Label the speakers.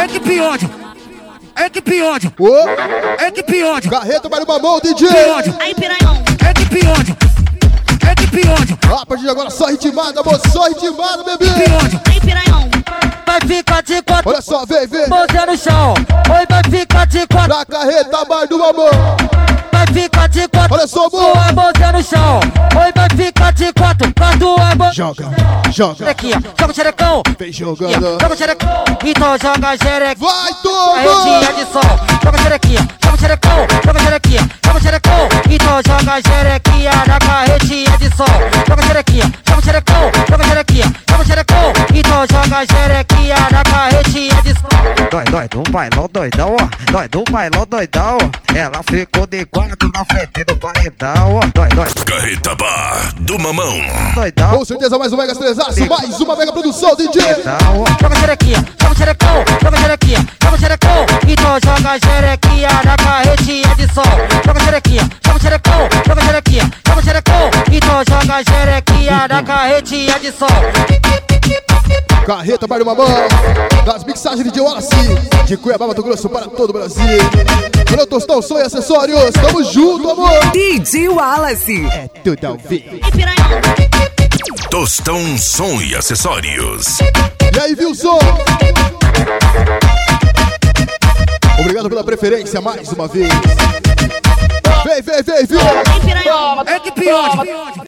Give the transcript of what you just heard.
Speaker 1: Equipe ódio. Equipe ódio. Equipe ódio.
Speaker 2: Carreta, Mário Mamão, DJ.
Speaker 3: Aí, piranhão.
Speaker 1: Equipe ódio. Equipe ódio.
Speaker 2: A partir de agora só ritmada, amor, só ritmada, bebê.
Speaker 1: Equipe ódio.
Speaker 3: Aí, piranhão.
Speaker 1: Vai ficar de quatro.
Speaker 2: Olha só, vem.
Speaker 1: Você no chão. Oi, vai ficar de quatro.
Speaker 2: Pra carreta, Mário Mamão.
Speaker 1: Vai ficar de quatro.
Speaker 2: Olha só, amor.
Speaker 1: Sua você no chão. Oi, vai ficar de quatro. Quatro é bom.
Speaker 2: Joga.
Speaker 1: Aqui, ó. Joga o xerecão.
Speaker 2: Vem jogando.
Speaker 1: Joga o xerecão. Então joga xerecão.
Speaker 2: Vai,
Speaker 1: Carretinha
Speaker 2: toma.
Speaker 1: de sol. Joga xerequinha. Joga xerecão. Joga xerequinha. Joga xerecão. Então joga xerequinha na carretinha de sol. Joga xerequinha. Joga xerecão. Joga xerequinha. Joga xerecão. Então joga xerequinha na carretinha de sol.
Speaker 4: Dói do bailão doidão, ó. Dói do bailão doidão, ó. Ela ficou de quatro na frente do paredão, ó. Dói.
Speaker 5: Carreta Bar do Mamão.
Speaker 4: Doidão.
Speaker 2: Com certeza mais um mega estresaço, mais uma mega produção, DJ.
Speaker 4: Doidão, ó.
Speaker 1: Joga xerequinha. Joga xerecão. Joga xerequinha. Joga xerecão. Então joga xerequinha na carretinha de sol. Joga xerequinha. Joga xerecão. Joga xerequinha. Joga xerecão. Então joga xerequinha na carretinha de sol.
Speaker 2: Carreta, Mário Mamão. Das mixagens de Wallace. De Cuiabá, Mato Grosso para todo o Brasil. Valeu, Tostão, som e acessórios. Tamo junto, amor.
Speaker 6: DJ Wallace.
Speaker 2: É tudo ao vivo.
Speaker 3: Aí, piranhão.
Speaker 5: Tostão Som e Acessórios.
Speaker 2: E aí, Wilson? Obrigado pela preferência mais uma vez. Vem.
Speaker 3: Aí, piranhão.
Speaker 1: Equipe ódio.